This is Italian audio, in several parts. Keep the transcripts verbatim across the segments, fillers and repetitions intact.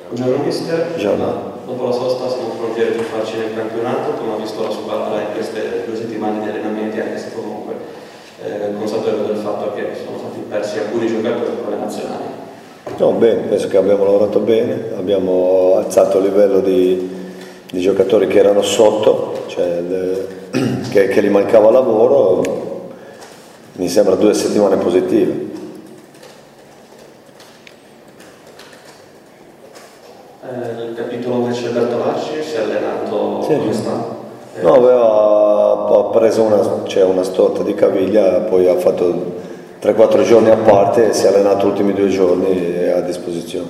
Buongiorno mister. Buongiorno. Dopo la sosta siamo pronti a rifarci nel campionato, come ha visto la squadra in queste due settimane di allenamenti, anche se comunque eh, consapevole del fatto che sono stati persi alcuni giocatori con le nazionali. No, bene, penso che abbiamo lavorato bene, abbiamo alzato il livello di, di giocatori che erano sotto, cioè le, che, che gli mancava lasciare, mi sembra due settimane positive. Il capitolo invece Bertolacci si è allenato sì. come sta? Eh. No, aveva ha preso una, cioè una storta di caviglia, poi ha fatto tre quattro giorni a parte e si è allenato gli ultimi due giorni e è a disposizione.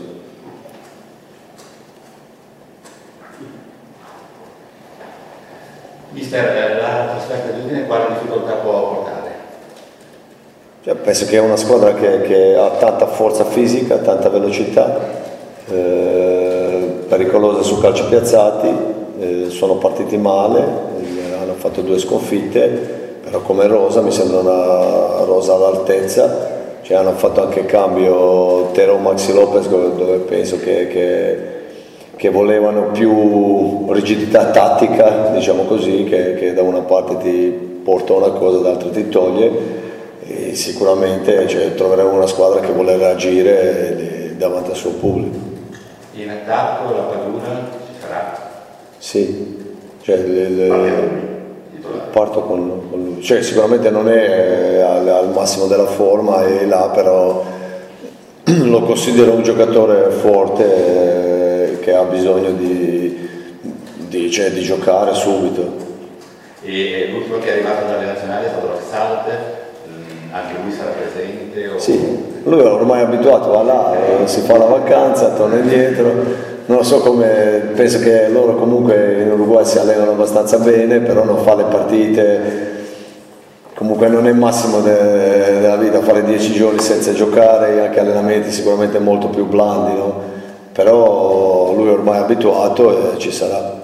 Mister, la trasferta di Udine quale difficoltà può portare? Cioè, penso che è una squadra che, che ha tanta forza fisica, tanta velocità, eh, pericolosa su calci piazzati, eh, sono partiti male, eh, hanno fatto due sconfitte, però come rosa mi sembra una rosa all'altezza, cioè hanno fatto anche cambio Tero Maxi Lopez dove penso che, che, che volevano più rigidità tattica, diciamo così, che, che da una parte ti porta una cosa, dall'altra ti toglie, e sicuramente cioè, troveremo una squadra che vuole reagire davanti al suo pubblico. In attacco la Padula ci sarà? Sì, cioè, le, le, parto con, con lui, cioè, sicuramente non è al, al massimo della forma, è là, però lo considero un giocatore forte eh, che ha bisogno di, di, cioè, di giocare subito. E l'ultimo che è arrivato dalle nazionali è stato Roxalt, anche lui sarà presente? O... Sì, lui è ormai abituato, va là, eh, si fa la vacanza, torna indietro, non lo so come, penso che loro comunque in Uruguay si allenano abbastanza bene, però non fa le partite, comunque non è il massimo de, della vita fare dieci giorni senza giocare, anche allenamenti sicuramente molto più blandi, no? Però lui è ormai abituato e ci sarà.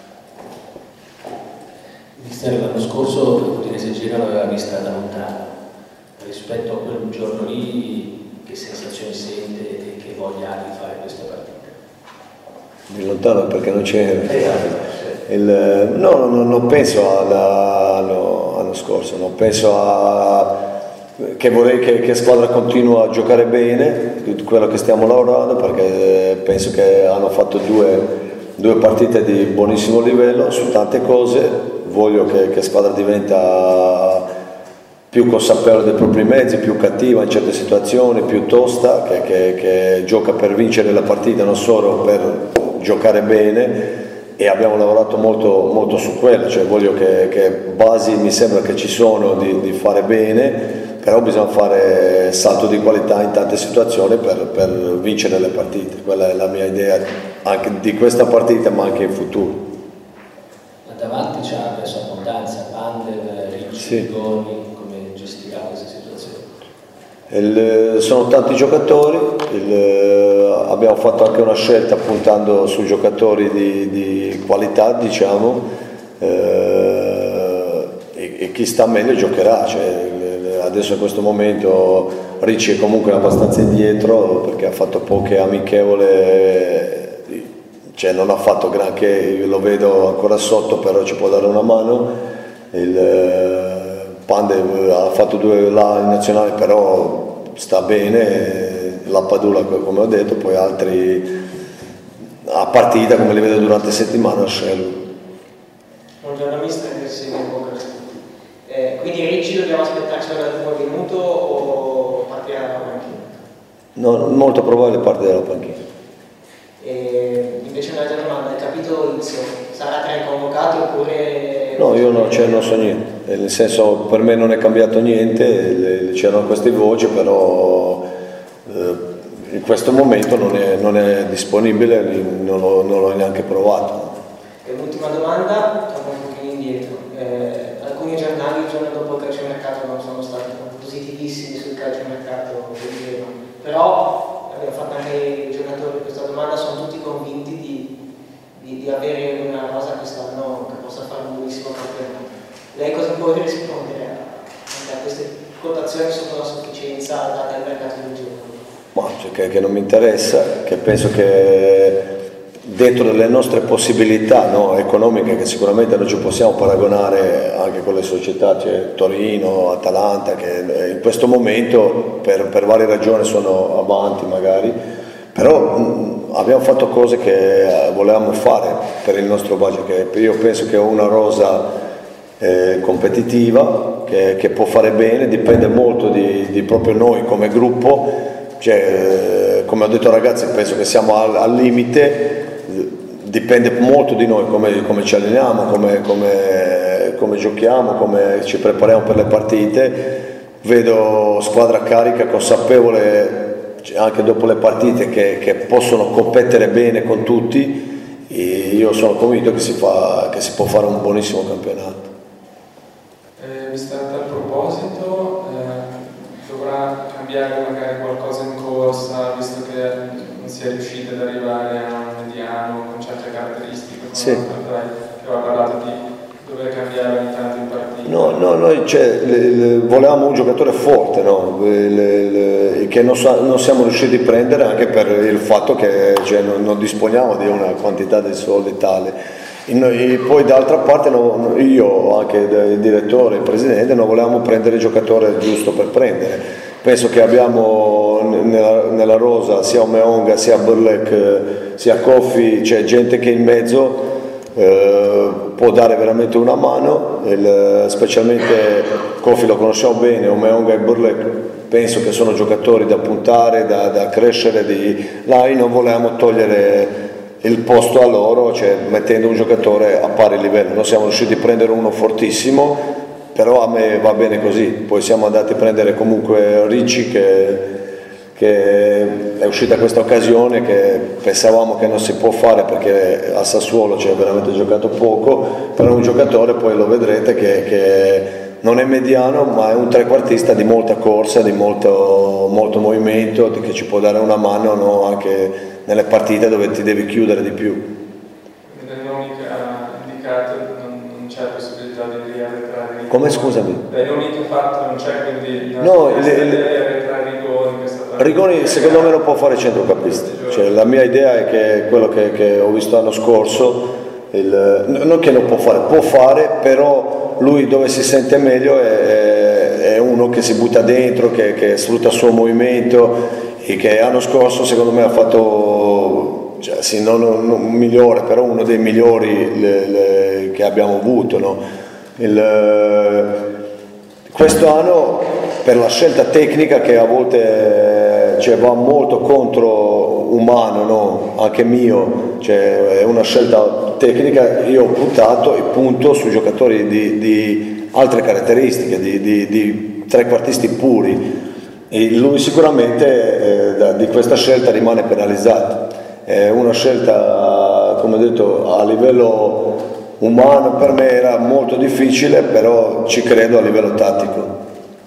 Mister, l'anno scorso l'Udinese Gira l'aveva vista da lontano. Rispetto a quel giorno lì, che sensazione sente e che voglia ha di fare queste partite? Di lontano perché non c'era. Il, no, non, non penso all'anno scorso, non penso a, che vorrei che, che squadra continua a giocare bene, quello che stiamo lavorando, perché penso che hanno fatto due, due partite di buonissimo livello su tante cose, voglio che, che squadra diventa più consapevole dei propri mezzi, più cattiva in certe situazioni, più tosta, che, che, che gioca per vincere la partita, non solo per giocare bene, e abbiamo lavorato molto, molto su quello, cioè voglio che, che basi mi sembra che ci sono di, di fare bene, però bisogna fare salto di qualità in tante situazioni per, per vincere le partite, quella è la mia idea anche di questa partita ma anche in futuro. Ma davanti c'ha adesso abbondanza, Pandel, Ricci, sì. Goni. Questa situazione? Il, sono tanti giocatori, il, abbiamo fatto anche una scelta puntando su giocatori di, di qualità, diciamo, eh, e, e chi sta meglio giocherà, cioè, adesso in questo momento Ricci è comunque abbastanza indietro perché ha fatto poche amichevole, cioè non ha fatto granché, io lo vedo ancora sotto, però ci può dare una mano. Il, Pande ha fatto due là in nazionale, però sta bene, la Padula come ho detto, poi altri a partita come li vedo durante la settimana a Scello. Buongiorno mister, eh, quindi Ricci dobbiamo aspettarci dal primo minuto o partirà dalla panchina? No, molto probabile parte dalla panchina. E invece un'altra domanda, il capitolo Izzo sarà tra i convocati oppure... No, io non, cioè, non so niente, nel senso per me non è cambiato niente, c'erano queste voci, però eh, in questo momento non è, non è disponibile, non l'ho, non l'ho neanche provato. E l'ultima domanda, torno un pochino indietro, eh, alcuni giornali il giorno dopo il calciomercato non sono stati positivissimi sul calciomercato, però abbiamo fatto anche i giocatori questa domanda, sono tutti convinti di Di, di avere una rosa quest'anno che possa fare un buonissimo campionato. Lei cosa può rispondere a, a queste quotazioni sotto la sufficienza date al mercato del giorno? Ma cioè che, che non mi interessa, che penso che dentro le nostre possibilità, no, economiche, che sicuramente non ci possiamo paragonare anche con le società, cioè Torino, Atalanta, che in questo momento per, per varie ragioni sono avanti magari, però mh, abbiamo fatto cose che volevamo fare per il nostro budget, che io penso che ho una rosa eh, competitiva che, che può fare bene, dipende molto di, di proprio noi come gruppo, cioè, eh, come ho detto ragazzi, penso che siamo al, al limite, dipende molto di noi come, come ci alleniamo, come, come, come giochiamo, come ci prepariamo per le partite. Vedo squadra carica, consapevole anche dopo le partite che, che possono competere bene con tutti, e io sono convinto che si, fa, che si può fare un buonissimo campionato. Eh, visto a tal proposito, eh, dovrà cambiare magari qualcosa in corsa, visto che non si è riusciti ad arrivare a un mediano con certe caratteristiche, come sì. che aveva parlato di dover cambiare ogni tanto in partita. No, no, noi cioè, le, le, volevamo un giocatore forte, no? le, le, che non, non siamo riusciti a prendere anche per il fatto che cioè, non, non disponiamo di una quantità di soldi tale. E poi d'altra parte no, io, anche il direttore, il presidente, non volevamo prendere il giocatore giusto per prendere. Penso che abbiamo nella, nella rosa sia Omeonga, sia Burlek, sia Kofi, c'è gente che in mezzo eh, può dare veramente una mano, il, specialmente Kofi lo conosciamo bene, Omeonga e Burlek penso che sono giocatori da puntare, da, da crescere, di, là non volevamo togliere il posto a loro, cioè mettendo un giocatore a pari livello. Noi siamo riusciti a prendere uno fortissimo, però a me va bene così. Poi siamo andati a prendere comunque Ricci, che, che è uscita questa occasione che pensavamo che non si può fare perché a Sassuolo c'è veramente giocato poco, però è un giocatore, poi lo vedrete, che, che non è mediano ma è un trequartista di molta corsa, di molto, molto movimento, che ci può dare una mano, no? Anche nelle partite dove ti devi chiudere di più. Nel nome che ha indicato non, non c'è possibilità di riarretrare. Come, scusami? Dai nomi che ha fatto non c'è, quindi no, non le, le, le, riarretrare Rigoni. Rigoni secondo me non può fare centrocampista, cioè, la mia idea è che quello che, che ho visto l'anno scorso, il, non che non può fare, può fare, però lui dove si sente meglio è, è uno che si butta dentro, che, che sfrutta il suo movimento, e che l'anno scorso secondo me ha fatto, cioè, sì, non, non un migliore, però uno dei migliori le, le, che abbiamo avuto, no? Il, questo anno per la scelta tecnica che a volte cioè, va molto contro umano, no? Anche mio, cioè, è una scelta tecnica, io ho puntato e punto su giocatori di, di altre caratteristiche, di, di, di trequartisti puri. E lui sicuramente eh, da, di questa scelta rimane penalizzato. È una scelta, come ho detto, a livello umano per me era molto difficile, però ci credo a livello tattico.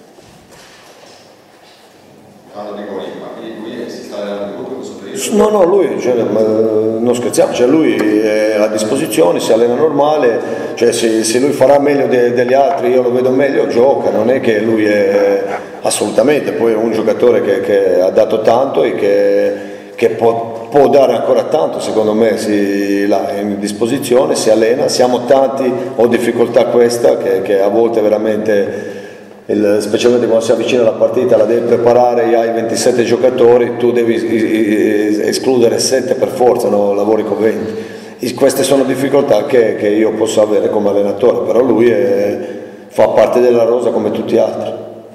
Parlo di Rigoni, ma quindi lui si sta allenando in questo periodo? No, no, lui, cioè, non scherziamo, cioè lui è a disposizione, si allena normale, cioè se, se lui farà meglio de, degli altri, io lo vedo meglio, gioca, non è che lui è assolutamente, poi è un giocatore che, che ha dato tanto e che, che può, può dare ancora tanto, secondo me si, là, è in disposizione, si allena, siamo tanti, ho difficoltà questa che, che a volte veramente... Il, specialmente quando si avvicina alla partita la devi preparare, hai ventisette giocatori, tu devi escludere sette per forza, no? Lavori con venti. E queste sono difficoltà che, che io posso avere come allenatore, però lui è, fa parte della rosa come tutti gli altri.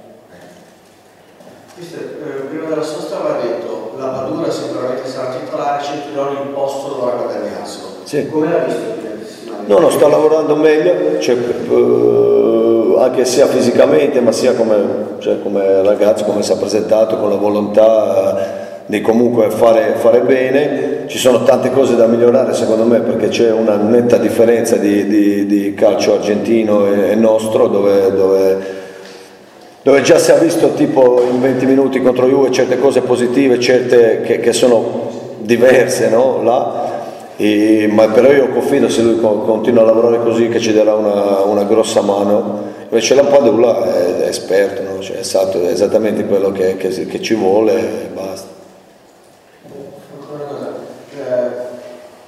Mister, eh, prima della sosta aveva detto la Badura sicuramente sarà titolare, Centurioni il posto dovrà guadagnarselo. Sì. Come l'ha visto? No, no, sto lavorando meglio, cioè, eh, anche sia fisicamente ma sia come, cioè, come ragazzo, come si è presentato, con la volontà eh, di comunque fare, fare bene. Ci sono tante cose da migliorare secondo me, perché c'è una netta differenza di, di, di calcio argentino e, e nostro, dove, dove, dove già si è visto tipo in venti minuti contro Juve certe cose positive, certe che, che sono diverse, no? Là. E, ma però io confido se lui continua a lavorare così che ci darà una, una grossa mano. Invece la Padula è, è esperto, no? Cioè, è, esatto, è esattamente quello che, che, che ci vuole e basta.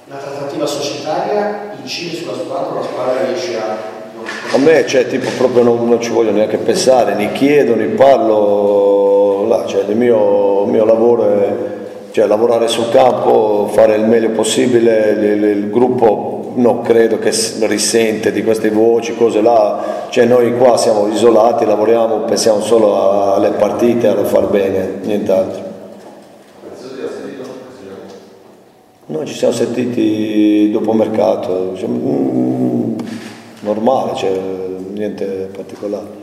la trattativa societaria incide sulla squadra o la squadra riesce a... A me, cioè, tipo, proprio non, non ci voglio neanche pensare, ne chiedo, ne parlo, là, cioè, il mio, il mio lavoro è cioè, lavorare sul campo, fare il meglio possibile, il, il gruppo non credo che risente di queste voci, cose là, cioè noi qua siamo isolati, lavoriamo, pensiamo solo alle partite, a far bene, nient'altro. Noi ci siamo sentiti dopo mercato, cioè, mm, normale, cioè, niente particolare.